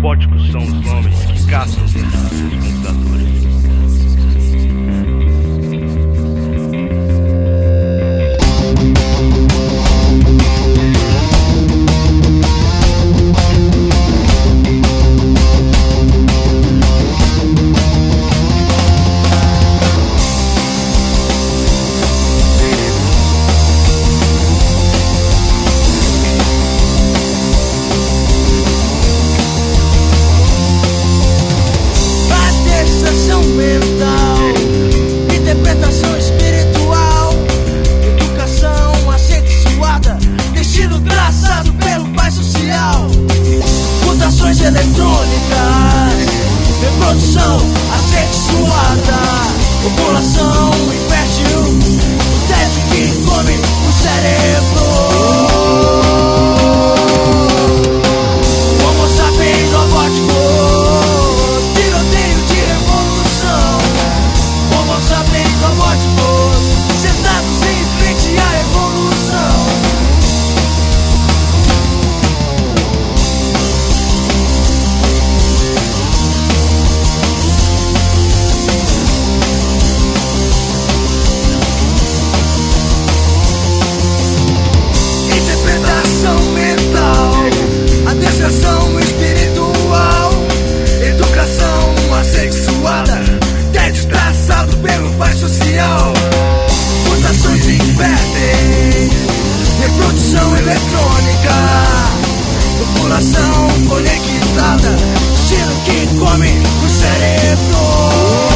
Robóticos são os homens que caçam os computadores. Interpretação espiritual, educação assexuada, destino traçado pelo pai social, mutações eletrônicas, reprodução assexuada, população infértil, o tédio que come o cérebro. Homo sapiens robótico, tiroteio de revolução. Homo sapiens robóticos, sentados em frente à evolução. Interpretação mental, adestração espiritual, educação assexuada, tédio traçado pelo pai social, mutações inférteis, reprodução eletrônica, população conectada, destino que come o cérebro.